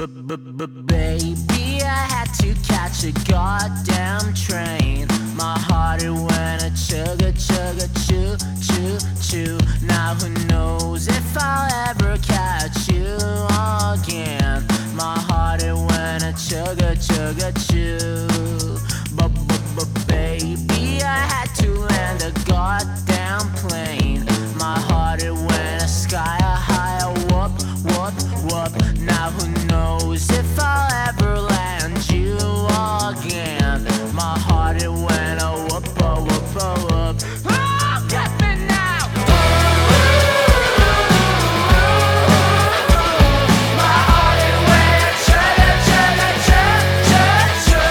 Baby, I had to catch a goddamn train. My heart it went a chugga chugga choo choo choo. Now who knows if I'll ever catch you again. My heart it went a chugga chugga choo. But baby, I had to land a goddamn plane. My heart it went a sky high, whoop whoop whoop. Now who knows if I'll ever land you again. My heart it went a whoop a whoop a whoop. Oh, get me now. My heart it went a chugga chugga choo choo choo.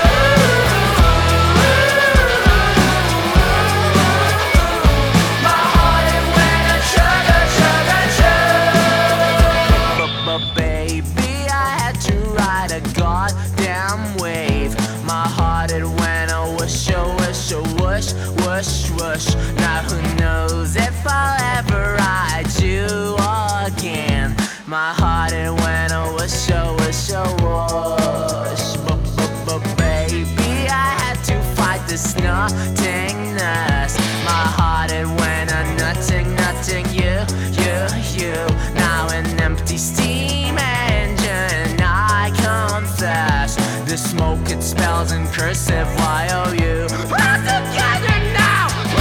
My heart it went a chugga chugga choo. But baby, I had to ride a goddamn wave. My heart it went a whoosh a whoosh a whoosh whoosh whoosh. Now who knows if I'll ever ride you again. My heart it went a whoosh a whoosh a whoosh. But baby, I had to fight this nothingness. My heart it went a nothing nothing you. Now an empty steam engine, I confess. The smoke it spells in cursive Y-O-U. We're together now.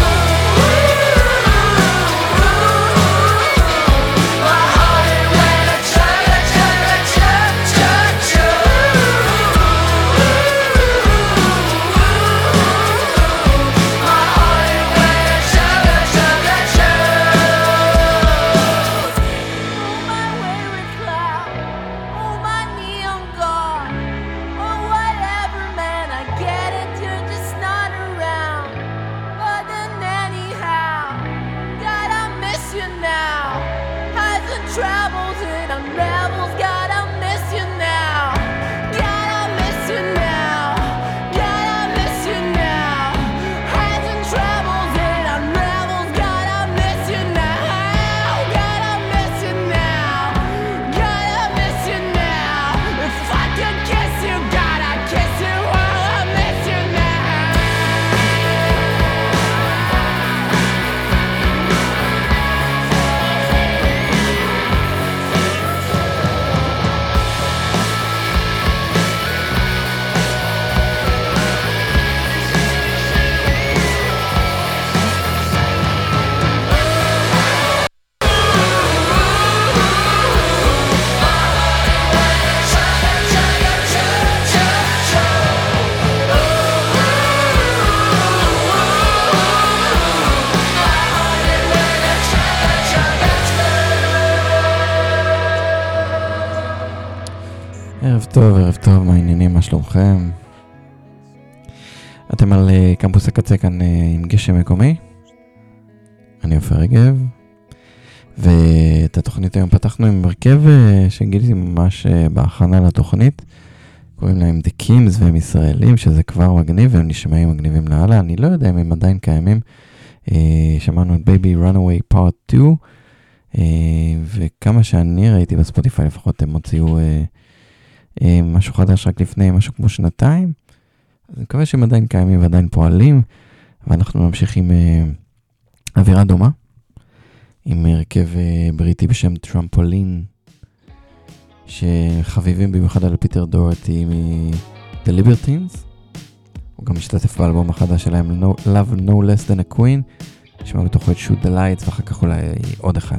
My heart it went a chugga chugga choo choo choo. My heart it went a chugga chugga choo. Oh my wayward cloud, oh my neon god, oh whatever man, I get it, you're just not around. But then anyhow, God I miss you now. Highs and travels and unravels, God I miss you now. God I miss you now. God I miss you now. Highs and travels and unravels, God I miss you now. God I miss you now. God I miss you now. If I could kiss you, God I'd kiss you. Oh, I miss you now. ערב טוב, מה העניינים, מה שלומכם? אתם על קמפוס הקצה כאן עם גשם מקומי. אני עופר רגב, ואת התוכנית היום פתחנו עם הרכב שגיליתי ממש בהכנה לתוכנית. קוראים להם The Kims והם ישראלים, שזה כבר מגניב, והם נשמעים מגניבים להלאה. אני לא יודע אם הם עדיין קיימים. שמענו את Baby Runaway Part 2, וכמה שאני ראיתי בספוטיפיי לפחות הם הוציאו משהו חדש רק לפני משהו כמו שנתיים. אז אני מקווה שהם עדיין קיימים ועדיין פועלים, ואנחנו נמשיך עם אווירה דומה, עם הרכב בריטי בשם טרמפולין, שחביבים במיוחד על פיטר דורטי מ-The Libertines. הוא גם משתתף באלבום החדש שלהם Love No Less Than a Queen, נשמע בתוכו את Shoot the Lights, ואחר כך אולי עוד אחד.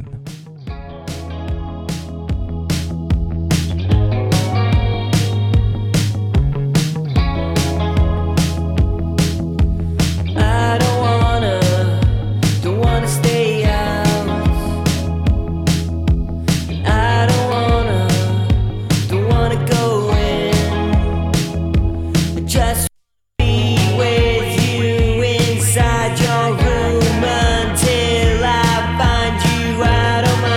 Inside your room until I find you out of my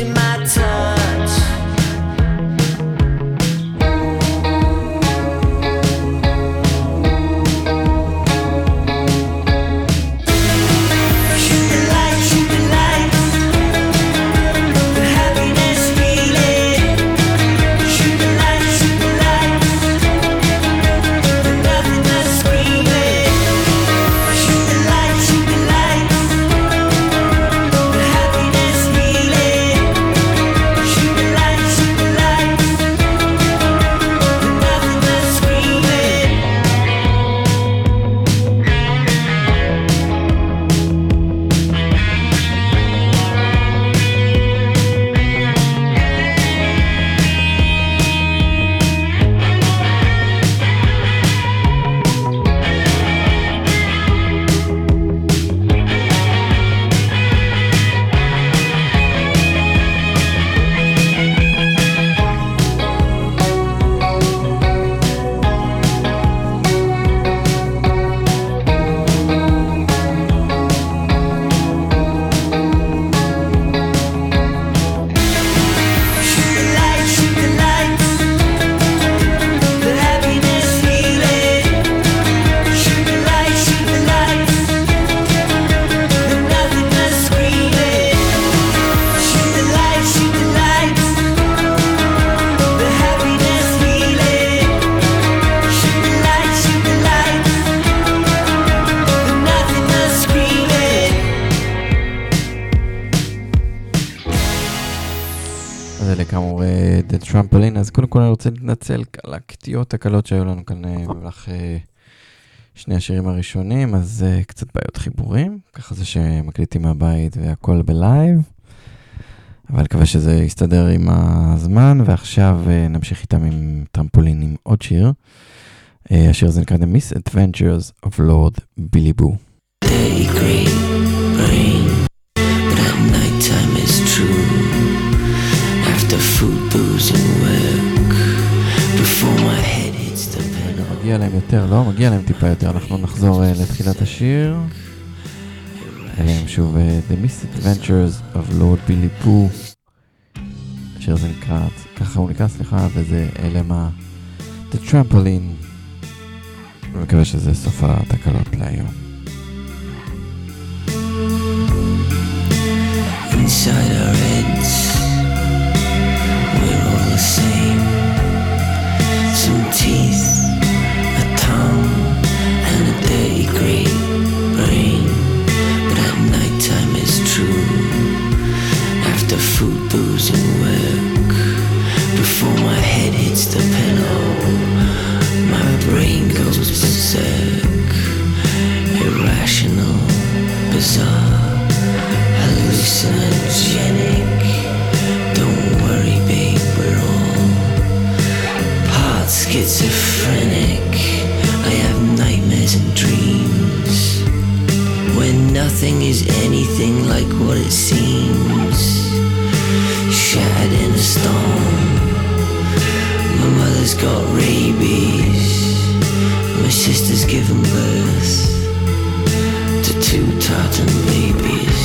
need my touch. Shoot the light, the happiness feeling. Shoot the light, the nothingness screaming. Shoot the light, the happiness feeling. Shoot the light, the nothingness screaming. Shoot the light, the happiness feeling. Shoot the light, the nothingness screaming. Shoot the light, the happiness feeling. Shoot the light, the nothingness screaming. אז אלה כאמור The Trampoline. אז קודם כל אני רוצה להתנצל על הקטיעות הקלות שהיו לנו כאן במהלך שני השירים הראשונים, אז קצת בעיות חיבורים, ככה זה שמקליטים מהבית והכל בלייב, אבל מקווה שזה יסתדר עם הזמן. ועכשיו נמשיך איתם עם טרמפולין עם עוד שיר. השיר הזה נקרא The Misadventures of Lord Billy Boo. Day green rain, but at night time is true. After food, booze and work, before my head hits the pillow. מגיע להם יותר, לא? מגיע להם טיפה יותר. אנחנו נחזור לתחילת השיר. אליהם שוב The Misadventures of Lord Billy Boo. השיר הזה נקרא, ככה הוא נקרא, סליחה, וזה אליהם The Trampoline. ומקווה שזה סוף התקלות להיום. Inside our heads, we're all the same. Some teeth, a tongue, and a dirty grey brain. But at night time is true. After food, booze and work, before my head hits the pillow, my brain goes berserk. Irrational, bizarre, hallucinogenic. Don't worry, babe, we're all part schizophrenic. I have nightmares and dreams when nothing is anything like what it seems. Shattered in a storm. My mother's got rabies. My sister's given birth to 2 tartan babies.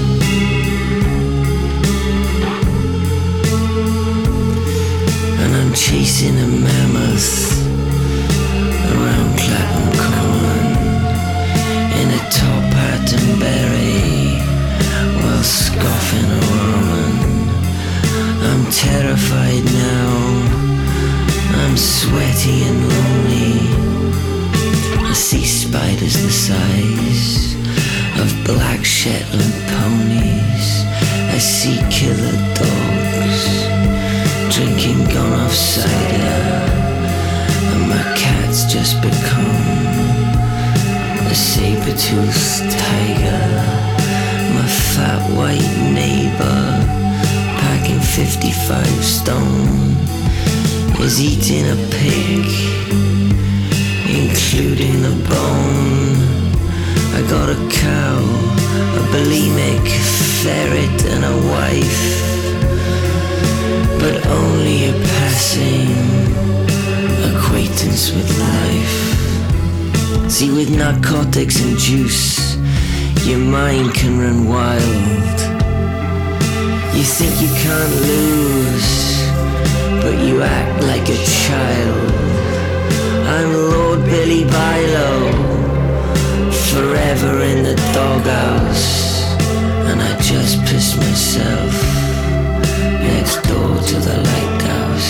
And I'm chasing a mammoth around Clapham Common in a top hat and beret while scoffing a woman. I'm terrified now. I'm sweaty and lonely. I see spiders the size of black Shetland ponies. I see killer dogs drinking gone-off cider, and my cat's just become a saber-toothed tiger. My fat white neighbor, packing 55 stone, is eating a pig, including the bone. I got a cow, a bulimic ferret and a wife, but only a passing acquaintance with life. See, with narcotics and juice, your mind can run wild. You think you can't lose, but you act like a child. I'm Lord Billy Bilo, forever in the doghouse. And I just pissed myself next door to the lighthouse.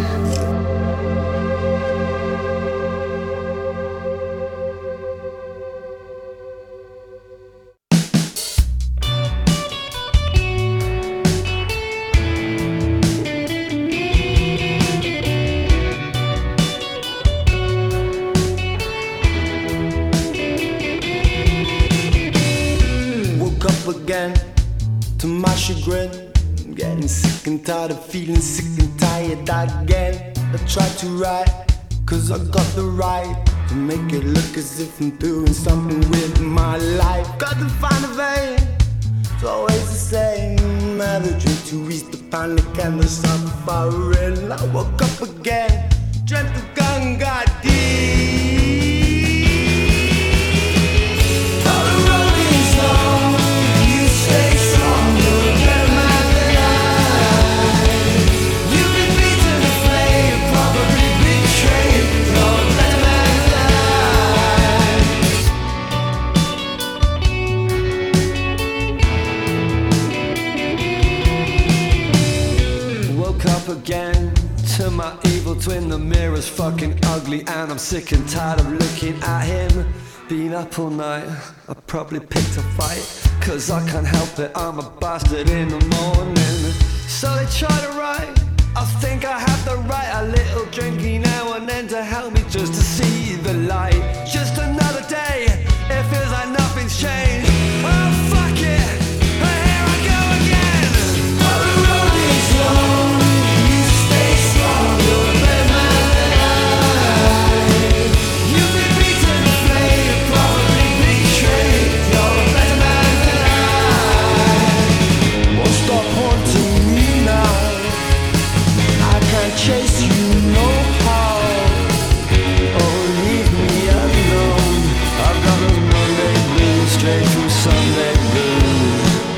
Again, to my chagrin, I'm getting sick and tired of feeling sick and tired again. I tried to write, cause I got the right to make it look as if I'm doing something with my life. Got to find a vein, it's always the same. I had a drink to ease the panic and the sun firing. I woke up again, dreamt the gun got deep. All the road is long. Stay strong, you're a better man than I. You've been beaten, afraid, probably betrayed. You're a better man than I. Woke up again to my evil twin. The mirror's fucking ugly and I'm sick and tired of looking at him. Been up all night, I probably picked a fight, cause I can't help it, I'm a bastard in the morning. So they try to write, I think I have the right. A little drinky now and then to help me just to see the light. Just another day, it feels like nothing's changed. Oh fuck it, here I go again. Oh, the road is long, you stay strong, you're a better man than I. You've been beaten, afraid, probably betrayed. You're a better man than I. Won't stop haunting me now. I can't chase you no how. Oh, leave me alone. I've got a Monday blues straight from Sunday blues.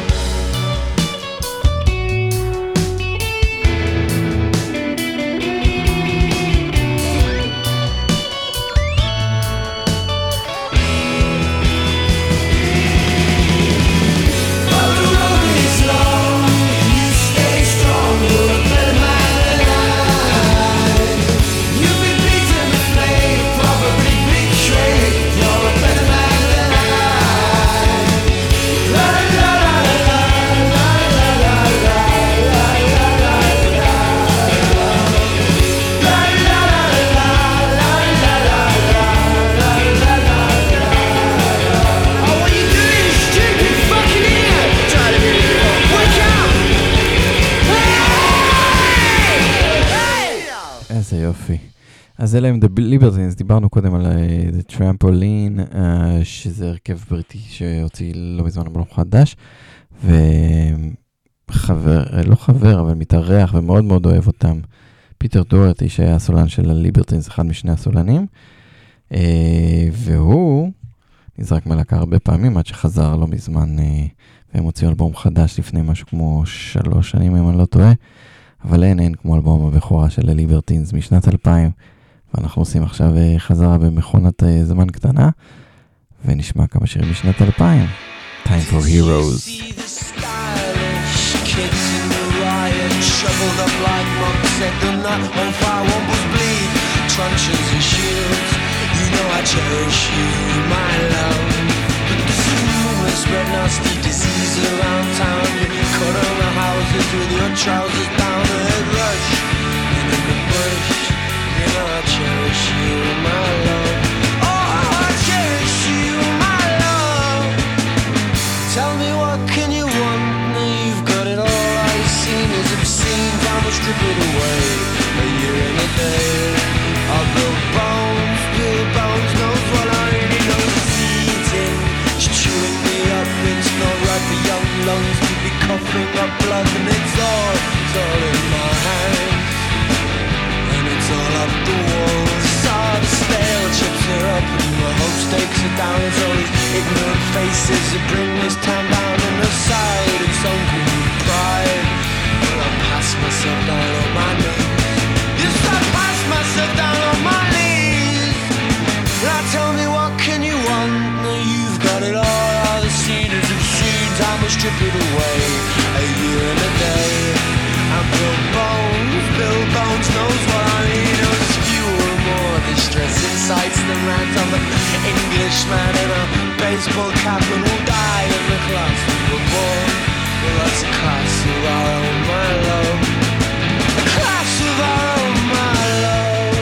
Oh, the road is long, you stay strong, you're a better man than I. You've been beaten, afraid, probably betrayed. You're a better man than I. La la la la la la la la la la la la. La la la la la la la la la la. Oh, what you doing, stupid fucking idiot? Try to be wake up! איזה יופי. אז אלה הם The Libertines, דיברנו קודם על The Trampoline, שזה הרכב בריטי שהוציא לא מזמן אלבום חדש, וחבר, לא חבר, אבל מתארח ומאוד מאוד אוהב אותם, פיטר דורטי שהיה הסולן של הליברטינס, אחד משני הסולנים, והוא נזרק מלהקה הרבה פעמים עד שחזר לא מזמן, והם הוציאו אלבום חדש לפני משהו כמו 3 שנים אם אני לא טועה, אבל אין כמו אלבום הבכורה של הליברטינס משנת 2000, ואנחנו עושים עכשיו חזרה במכונת זמן קטנה, ונשמע כמה שירים משנת 2000. Time for Heroes. See the stylish kids in the riot, shoveled up like monks, set them not on fire, wombles bleed, truncheons and shields. You know I cherish you, my love. But the rumors spread nasty disease around town. You cut on the houses with your trousers down, a head rush, and in the bush. You know I cherish you, my love. Oh, I cherish you, my love. Tell me what can you want? Now you've got it all. I've seen is obscene. Time will strip it away. A year and a day. I'll build bones, knows what I really know is eating. It's chewing me up. It's not right for young lungs to be coughing up blood, and it's all in my hands, and it's all up the walls. All the stale chips are up, and the hope stakes are down. It's all these ignorant faces that bring this town down on the side. It's uncle pride. myself down on my knees. Yes, I pass myself down on my knees. Now tell me, what can you want? Now you've got it all the cedars and seen time will strip it away. A year and a day. And Bill Bones knows what I mean. It was fewer, more distressing sights than rant of an Englishman in a baseball cap and who died in the class we were born. Well, that's a class of our own, my love. A class of our own, my love.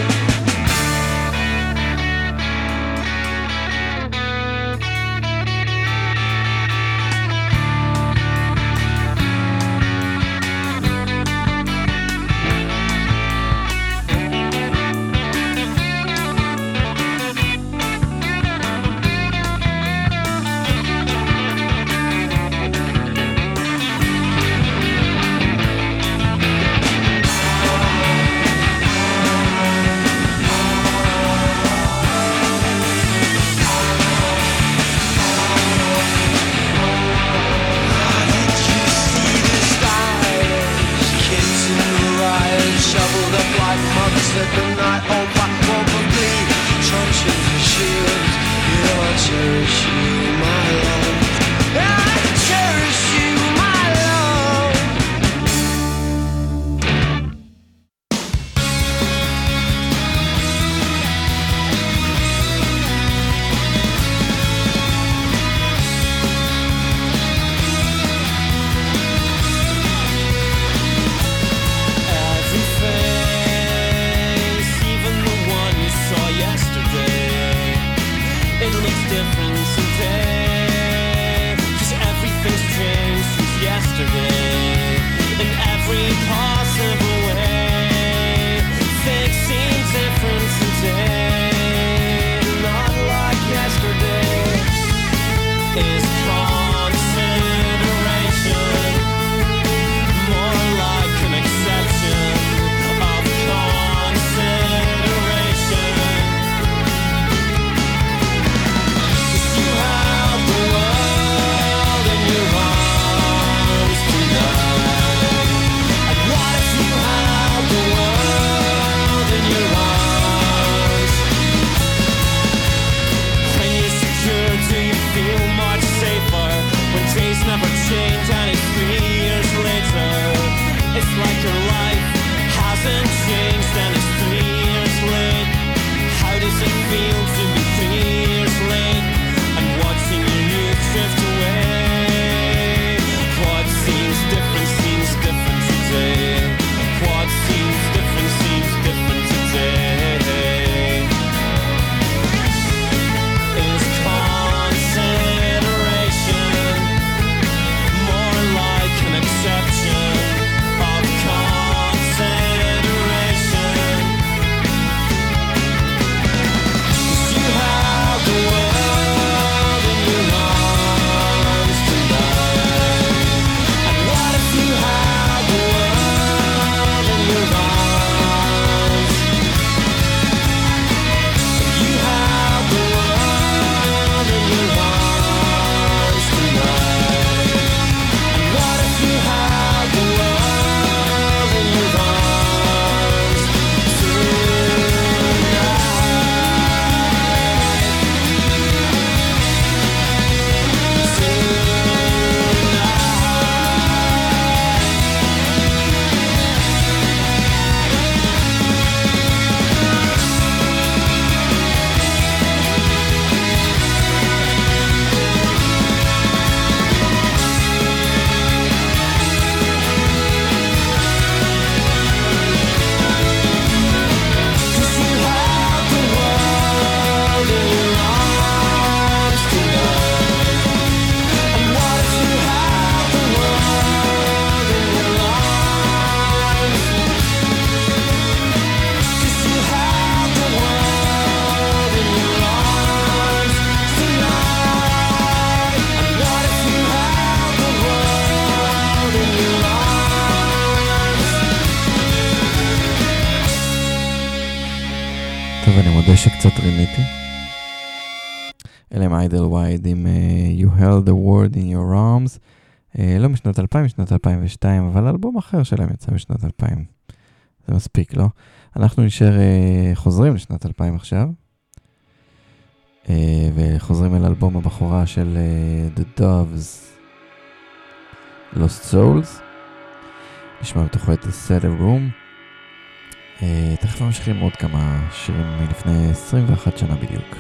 Let the night over, probably truncheons and shields. Yeah, I cherish you, my love. Yeah, I cherish you, my love. טוב, אני מודה שקצת רימיתי. אלה הם איידל וייד עם You Held the World in Your Arms. לא משנות 2000, משנות 2002, אבל אלבום אחר שלהם יצא בשנות 2000. זה מספיק, לא? אנחנו נשאר חוזרים לשנת 2000 עכשיו, וחוזרים אל אלבום הבחורה של The Doves, Lost Souls. נשמע בתוכו את The Cellar Room. תכף ממשיכים עוד כמה שירים מלפני 21 שנה בדיוק.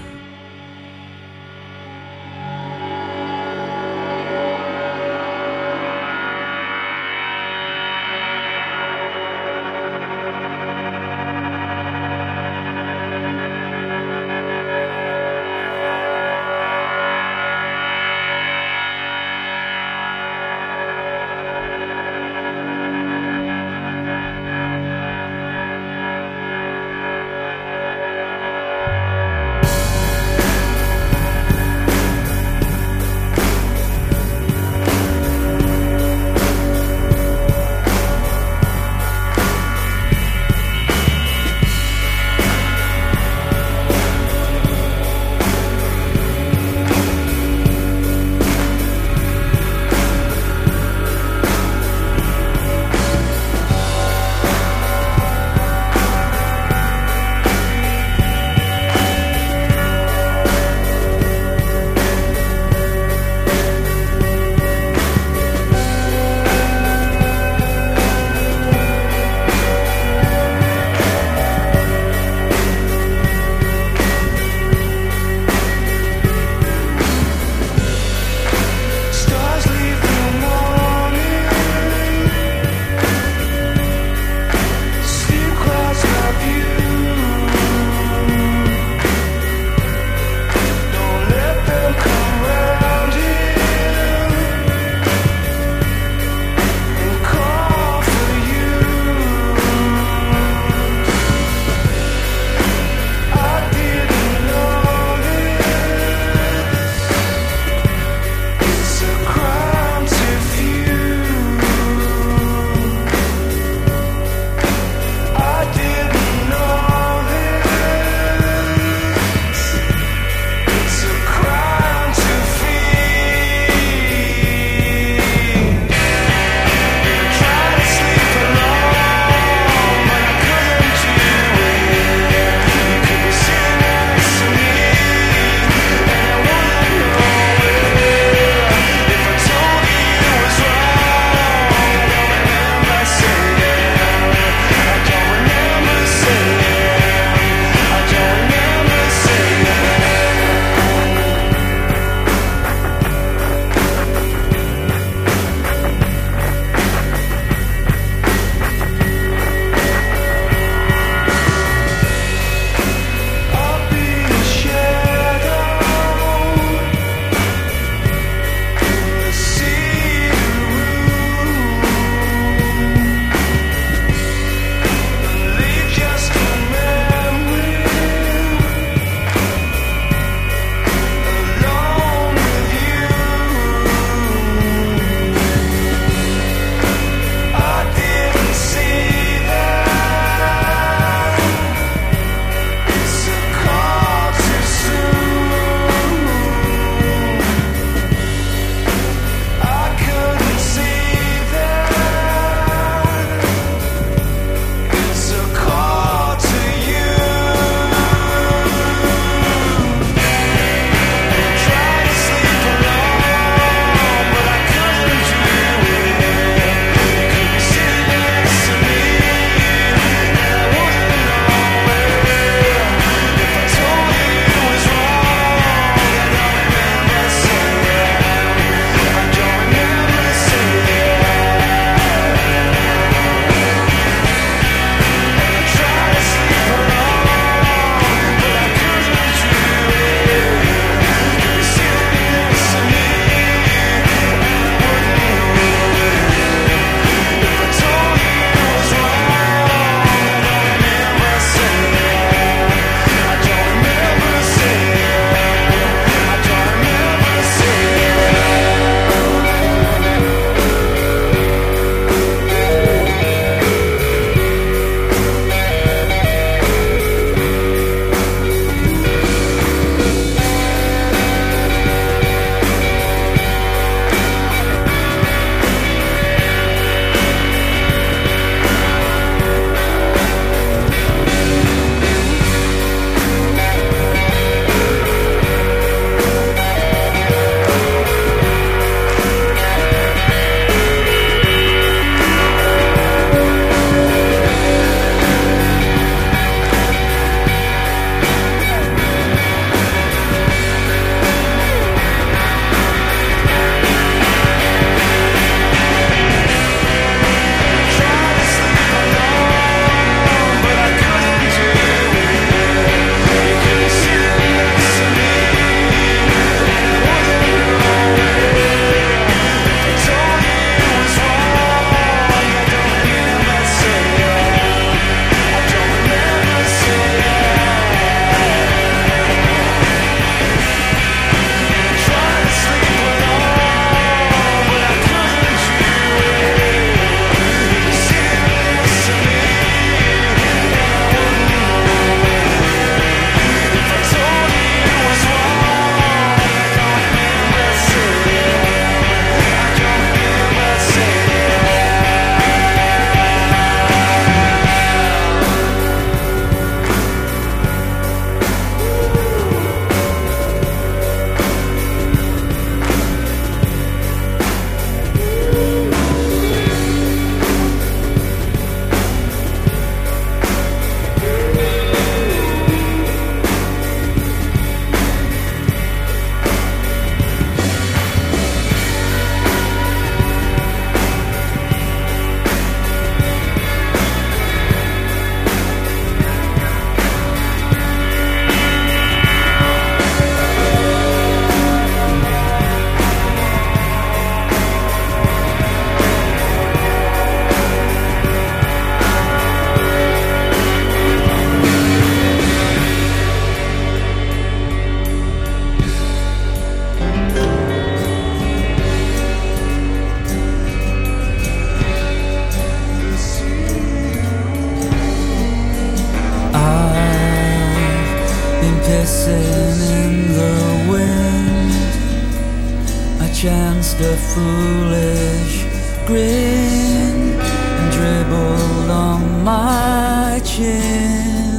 listen in the wind. I chanced a foolish grin and dribbled on my chin.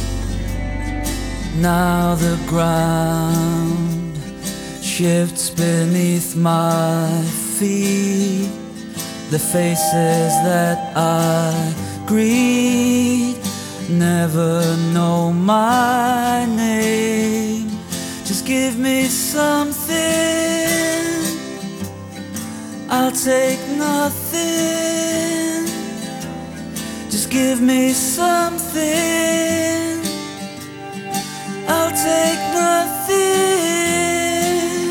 Now the ground shifts beneath my feet. The faces that I greet never know my name. Just give me something, I'll take nothing. Just give me something, I'll take nothing.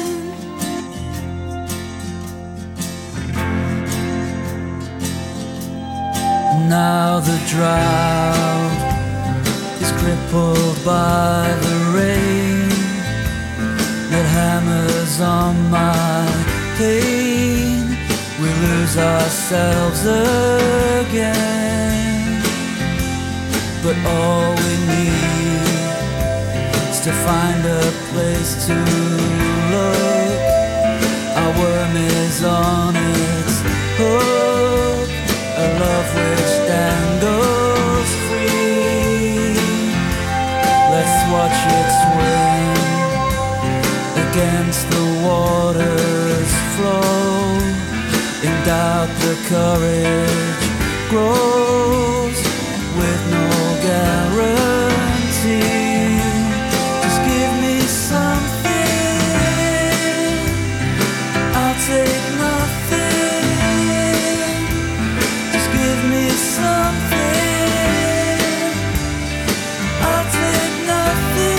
Now the drought is crippled by the rain that hammers on my pain. We lose ourselves again, but all we need is to find a place to look. Our worm is on its hook, a love which dangles free. Let's watch it swim against the water's flow. In doubt the courage grows with no guarantee. Just give me something, I'll take nothing. Just give me something, I'll take nothing.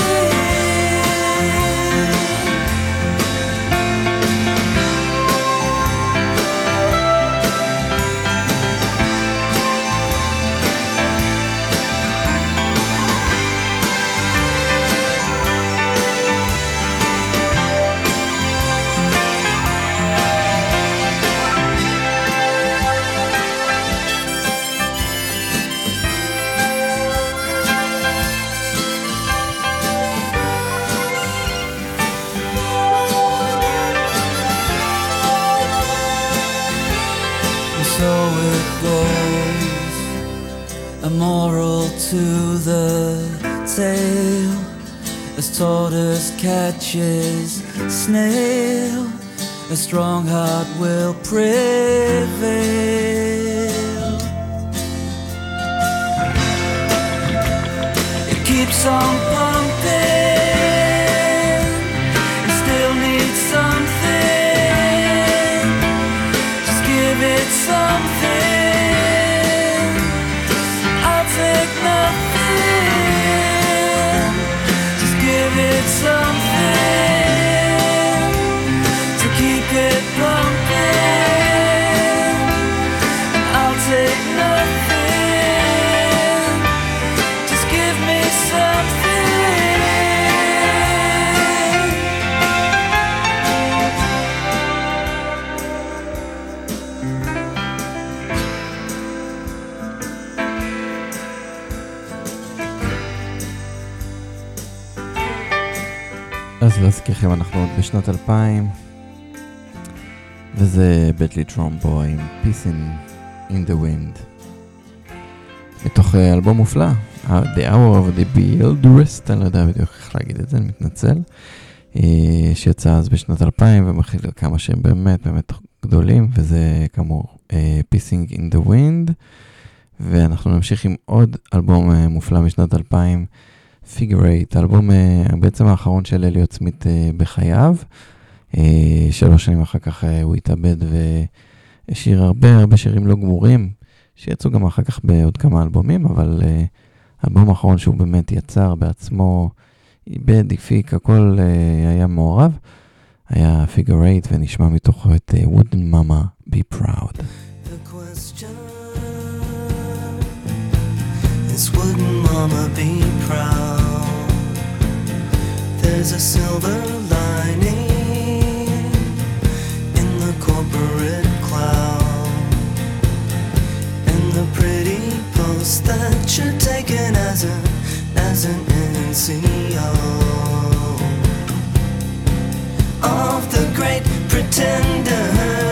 So it goes, a moral to the tale, as tortoise catches snail, a strong heart will prevail. It keeps on pumping, it still needs something. Just give it something, I'll take nothing. Just give it something to keep it pumping, and I'll take nothing. Just give me something. אז להזכירכם, אנחנו עוד בשנת 2000, וזה בטלי טרומבו עם Peace in the Wind, מתוך אלבום מופלא, The Hour of the Beeldrest, אני לא יודע בדיוק איך להגיד את זה, אני מתנצל, שיצא אז בשנת 2000 ומכיל כמה שהם באמת באמת גדולים, וזה כאמור Peace in the Wind, ואנחנו נמשיך עם עוד אלבום מופלא משנת 2000, Figure 8, האלבום בעצם האחרון של אליוט סמית בחייו. 3 שנים אחר כך הוא התאבד והשאיר הרבה שירים לא גמורים, שיצאו גם אחר כך בעוד כמה אלבומים, אבל האלבום האחרון שהוא באמת יצר בעצמו, איבד, הפיק, הכל היה מעורב, היה Figure 8, ונשמע מתוכו את Wouldn't Mama Be Proud. The question is, wouldn't Mama be proud? There's a silver lining in the corporate cloud, and the pretty post that you're taking as an NCO. tender.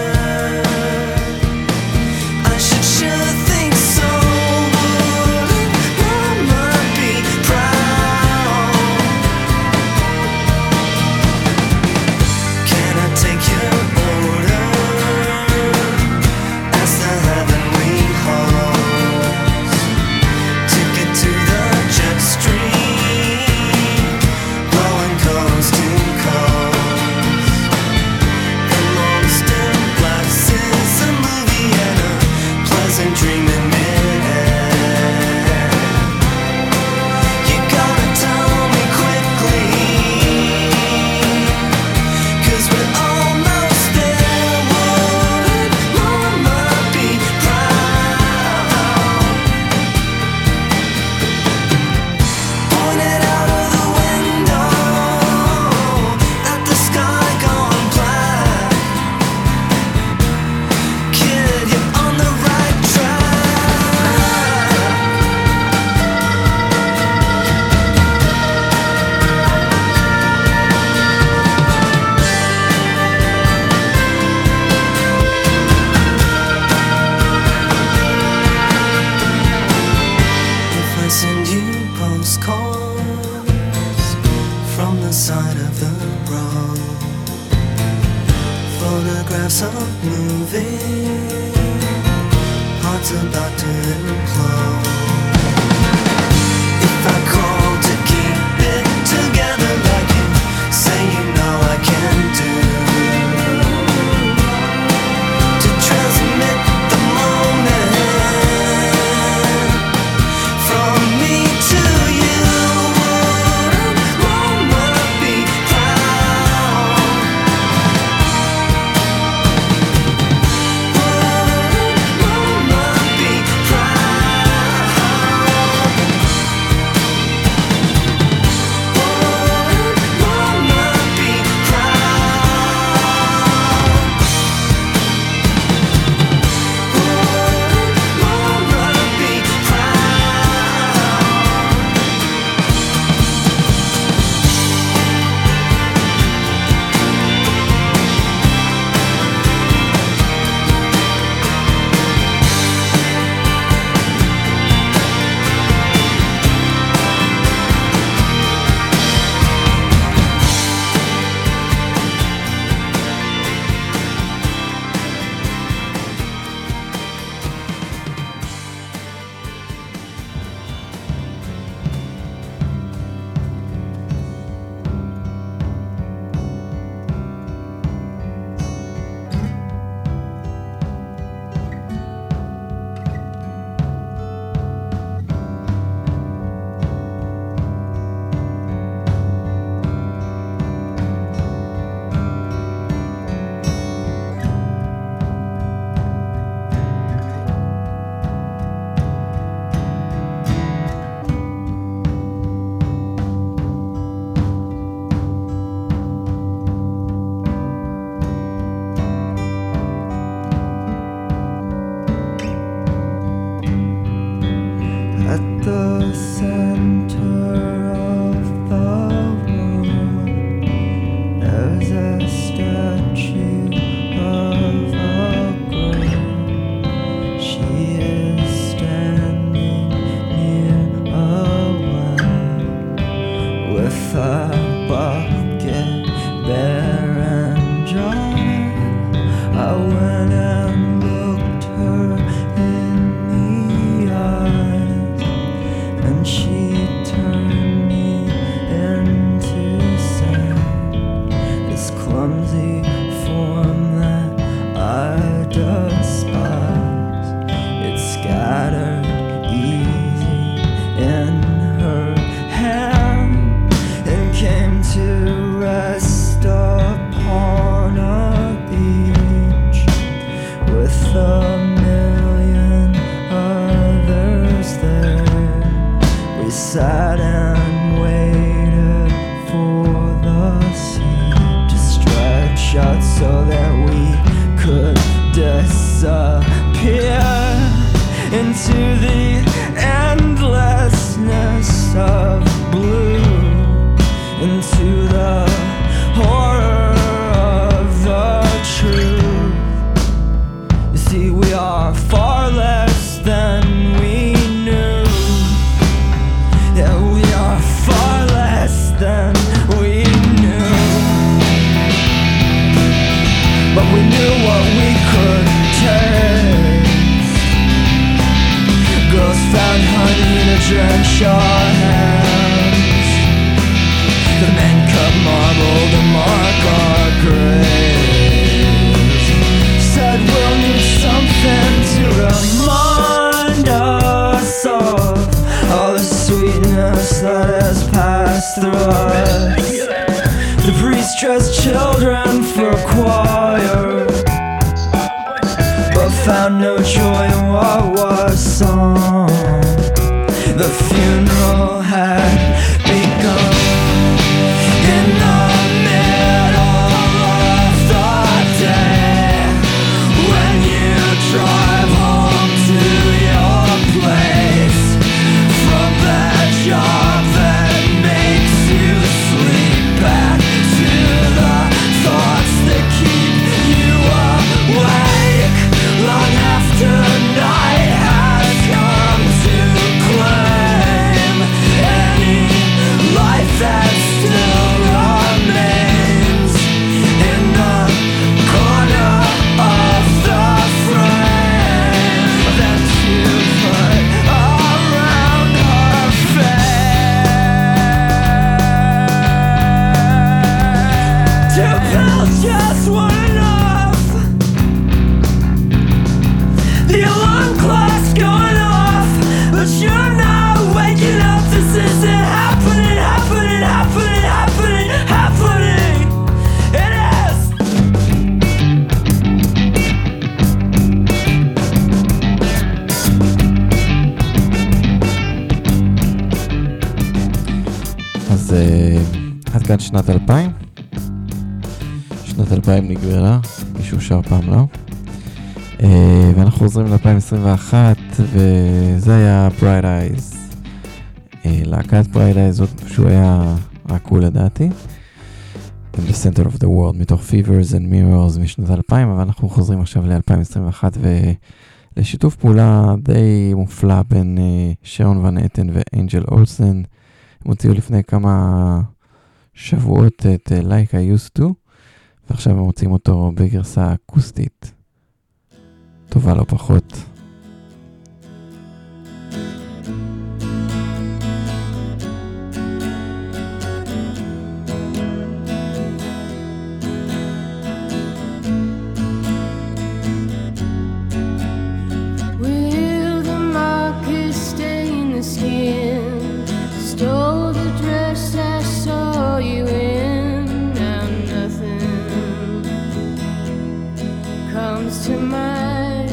I should sure think so. Wouldn't mama be proud? Can I take your order? Ask the heavenly halls. Ticket to the jet stream, blowing coast to coast. The Lost in Blacks is a movie and a pleasant dream in midair. You gotta tell me quickly, 'cause we're almost there. Wouldn't mama be proud? Pointed out of the window at the sky gone black. Kid, you're on the right track. If I send you postcards from the side of the road, photographs of moving, hearts about to implode. If I call to keep it together like you say you know I can do, to transmit the moment from me to you. Wouldn't mama be proud? Wouldn't mama be proud? Wouldn't mama be proud? Wouldn't mama be at the center of the room, there's a statue of a girl. She is standing near a well with a bucket bare and dry. I went and looked her in the eyes, and she turned me into sand. This clumsy form that I despise, it scattered easy in her hand and came to rest upon a beach with a million others there. We sat and waited for the sea to stretch out so that we could disappear into the endlessness of blue, into the horror of the truth. drench our hands. The men cut marble to mark our graves. Said we'll need something to remind us of all the sweetness that has passed through us. The priest dressed children for a choir, but found no joy in what was sung. The funeral had begun. In the middle of the day, when you drive home to your place from that job that makes you sleep, back to the thoughts that keep you awake long after night has come to claim any life that still remains in the corner of the frame that you put around her face. 2 pills just weren't enough. The alarm clock's going off, but you're not waking up. This isn't happening, happening, happening, happening, happening. It is. אז עד כאן שנת 2000. שנת 2000 נגמרה, מישהו שר פעם לא. ואנחנו חוזרים ל-2021, וזה היה Bright Eyes. להקת Bright Eyes זאת שהוא היה רק הוא לדעתי. In the Center of the World, מתוך Fevers and Mirrors משנת 2000, אבל אנחנו חוזרים עכשיו ל-2021, ולשיתוף פעולה די מופלא בין שרון ון אטן ואנג'ל אולסן. הם הוציאו לפני כמה שבועות את Like I Used To, ועכשיו הם מוצאים אותו בגרסה אקוסטית. טובה לא פחות. Will the markers stain the skin? Stole the dress I saw you in. Now nothing comes to mind.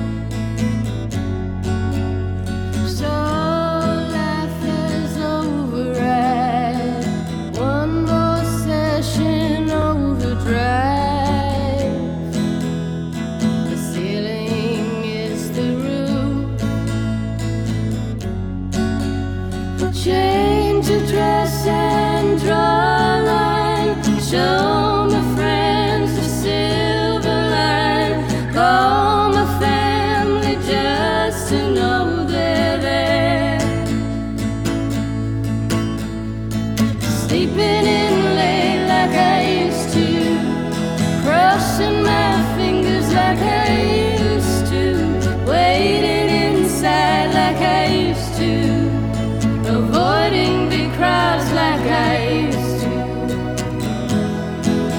So life is over at one more session overdrive. The ceiling is the roof. Change the dress and draw a line. Show my friends the silver line. Call my family just to know they're there. Sleeping in late like I used to. Crossing my fingers like I used to. Waiting inside like I used to. Avoiding big crowds like I used to.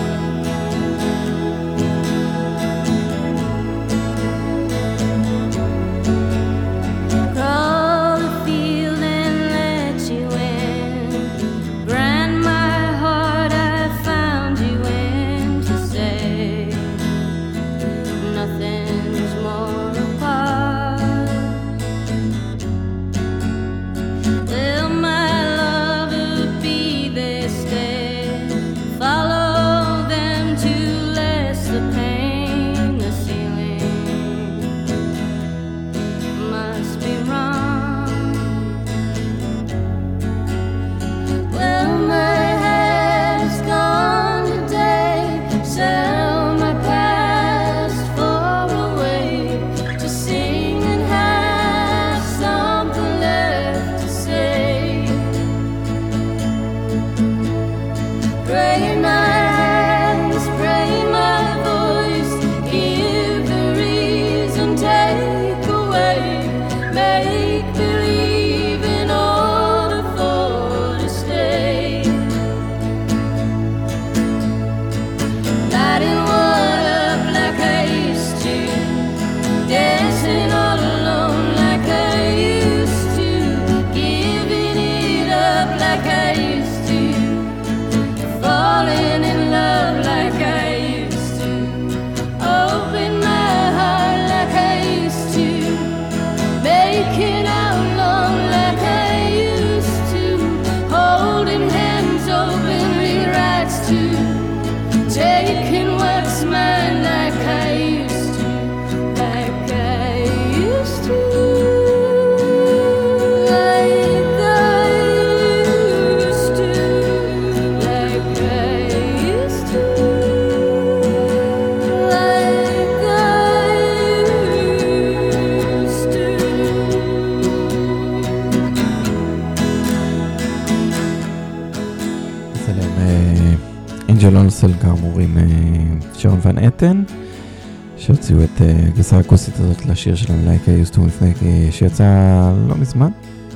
אנג'ל אולסן כאמור עם שרון ון אטן, שהוציאו את הגרסה האקוסטית הזאת לשיר שלהם Like I Used To לפני, שיצא לא מזמן,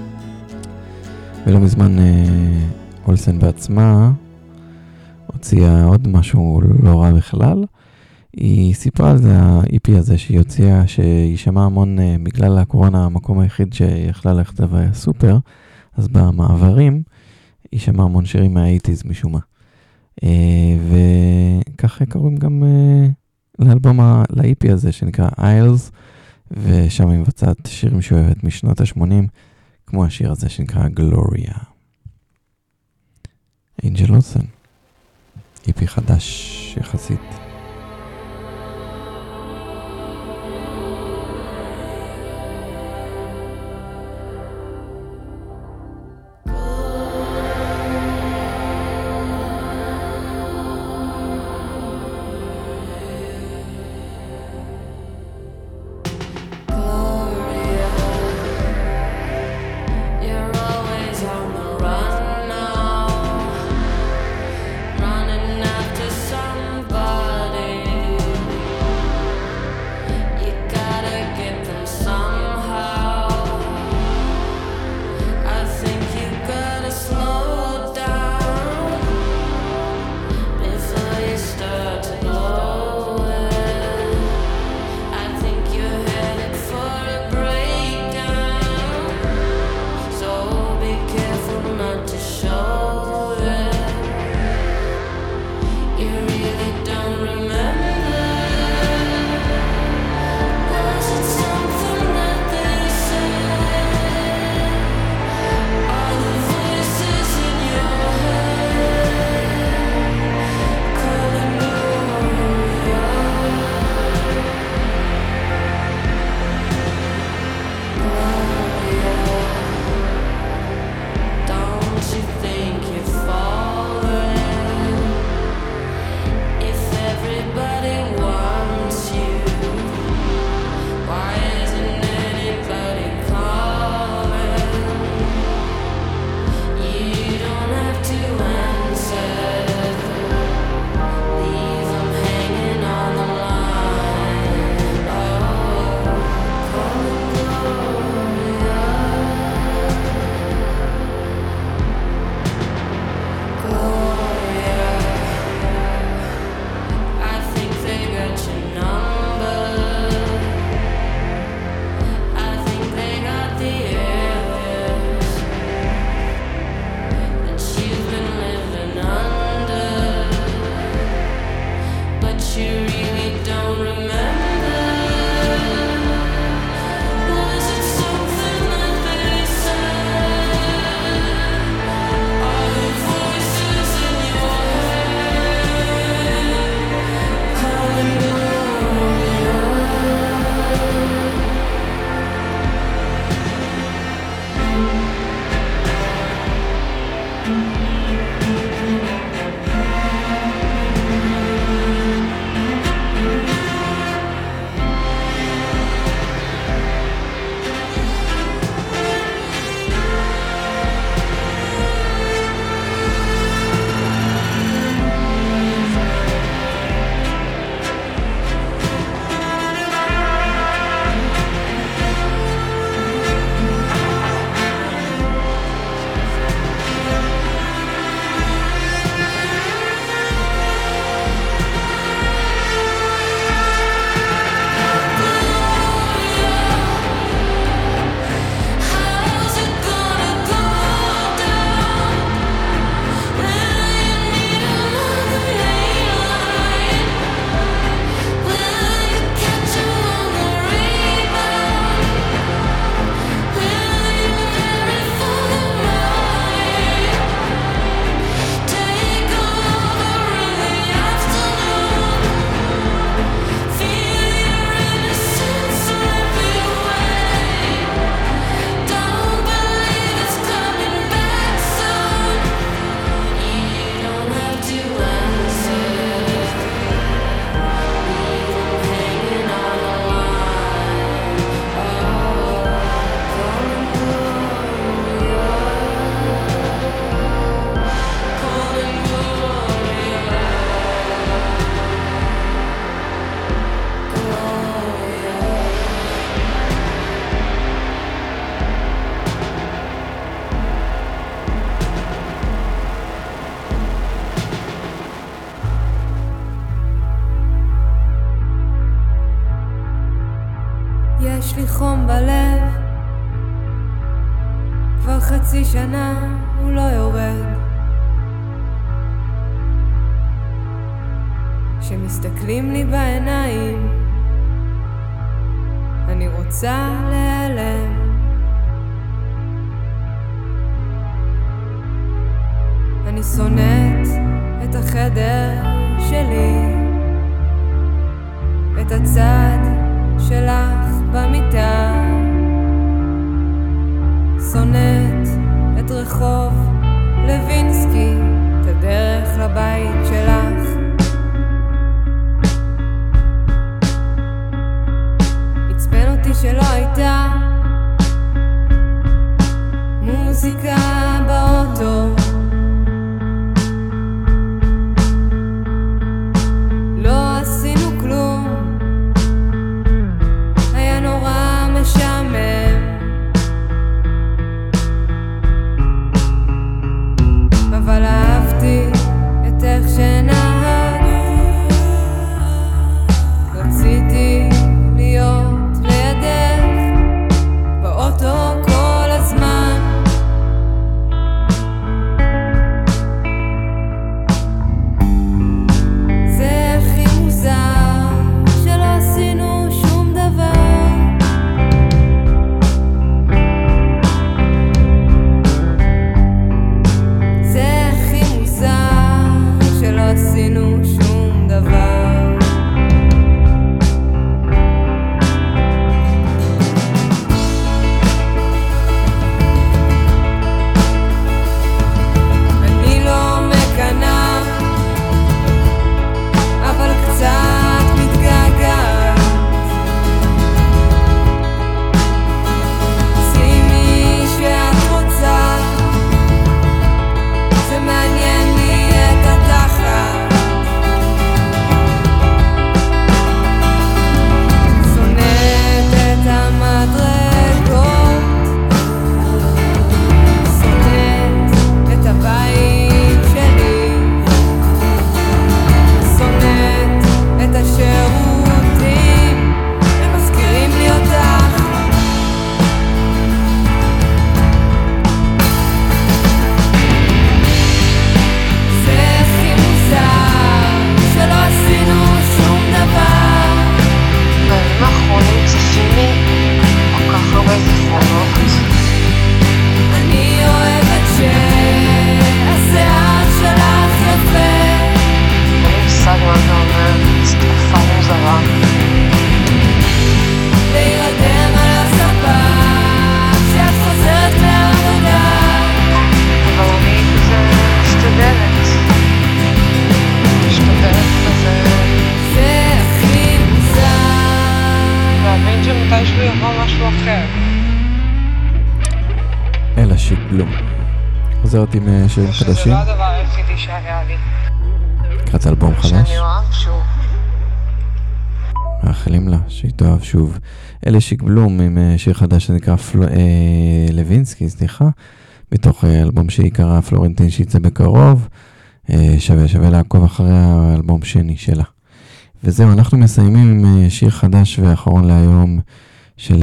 ולא מזמן אולסן בעצמה הוציאה עוד משהו לא רע בכלל. היא סיפרה על זה, ה-EP הזה שהיא הוציאה, שהיא שמעה המון בגלל הקורונה, המקום היחיד שיכלה ללכת אליו היה סופר, אז במעברים היא שמעה המון שירים מה-80s משום מה. וככה קוראים גם לאלבום, ל-EP הזה שנקרא Isles, ושם היא מבצעת שירים שאוהבת משנות ה-80, כמו השיר הזה שנקרא גלוריה. אנג'ל אולסן, EP חדש יחסית. Running after somebody. כבר חצי שנה הוא לא יורד. כשמסתכלים לי בעיניים אני רוצה להיעלם. אני שונאת את החדר שלי, את הצד שלך במיטה, שונאת את רחוב לוינסקי, את הדרך לבית שלך. עצבן אותי שלא הייתה מוזיקה באוטו, לא עשינו כלום, היה נורא משעמם, אבל אהבתי את איך שנהג, רציתי להיות לידך באוטו כל הזמן. זה הכי מוזר שלא עשינו שום דבר, זה הכי מוזר שלא עשינו שום דבר. אני לא מקנה, אבל קצת מתגעגעת. שימי שאת רוצה, זה מעניין לי את התחת. שונאת את המדרגות, שונאת את הבית שלי, שונאת את השירותים, הם מזכירים לי אותך. זה הכי מוזר שלא עשינו שום דבר. בימים האחרונים צפים לי כל כך הרבה זיכרונות. אני אוהבת שהשיער שלך יפה, אין לי מושג מה זה אומר, זו תקופה מוזרה. להירדם על הספה כשאת חוזרת מהעבודה. אבל אני כזה משתדלת כזה, זה הכי מוזר. להבין שמתישהו יבוא משהו אחר. אלה שיק בלום. חוזרת עם שירים שזה חדשים, לא הדבר היחידי שהיה לי. לקראת אלבום חדש. שאני אוהב שוב. מאחלים לה שהיא תאהב שוב. אלה שיק בלום עם שיר חדש שנקרא לוינסקי, סליחה, מתוך אלבום שהיא קראה פלורנטין שיצא בקרוב. שווה לעקוב אחרי האלבום שני שלה. וזהו, אנחנו מסיימים עם שיר חדש ואחרון להיום של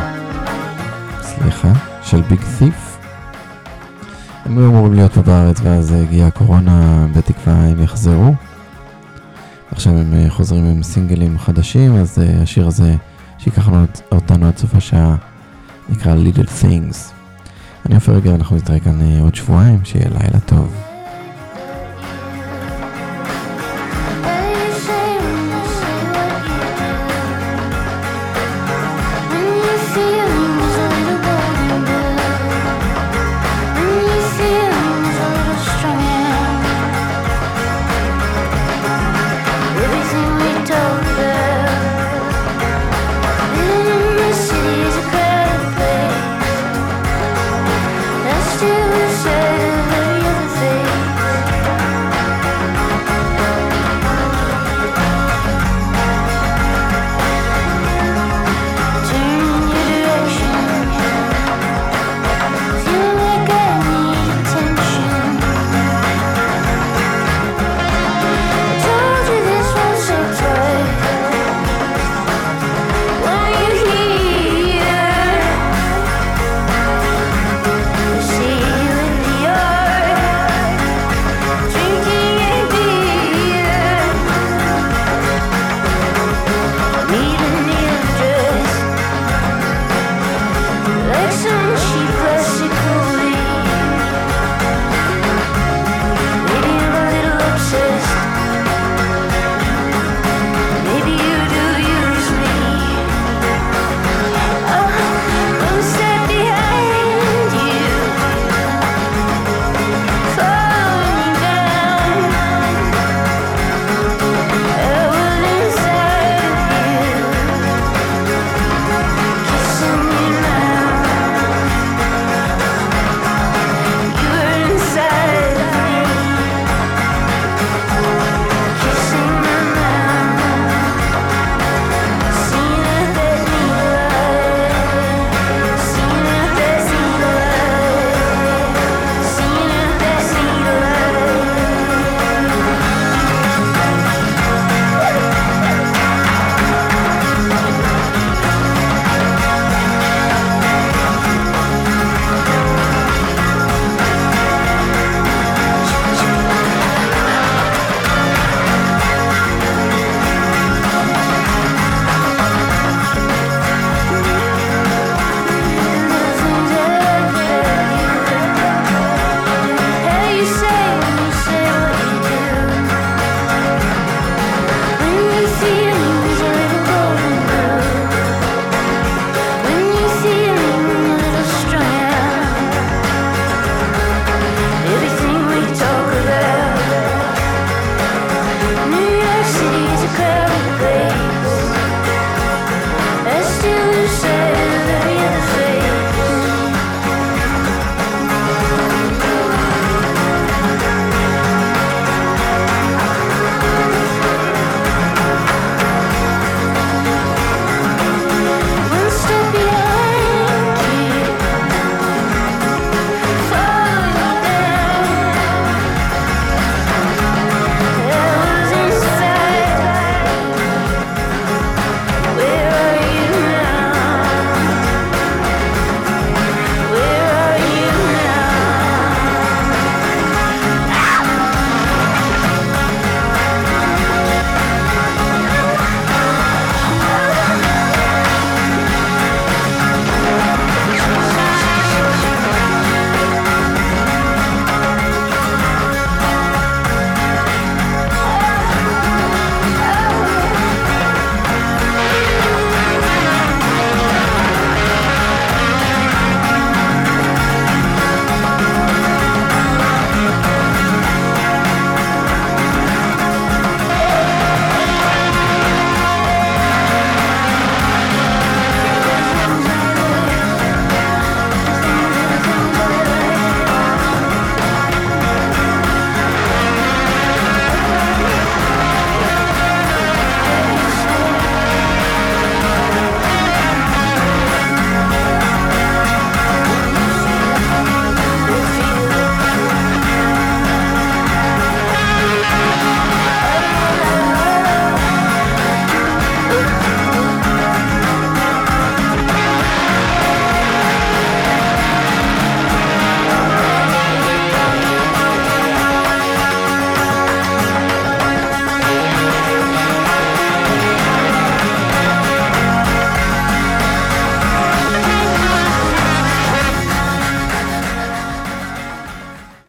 של ביג תיף. הם היו אמורים להיות פה בארץ ואז הגיעה הקורונה, בתקווה הם יחזרו. עכשיו הם חוזרים עם סינגלים חדשים, אז השיר הזה שיקח אותנו עד סוף השעה נקרא Little Things. אני עופר רגע, אנחנו נתראה כאן עוד שבועיים, שיהיה לילה טוב.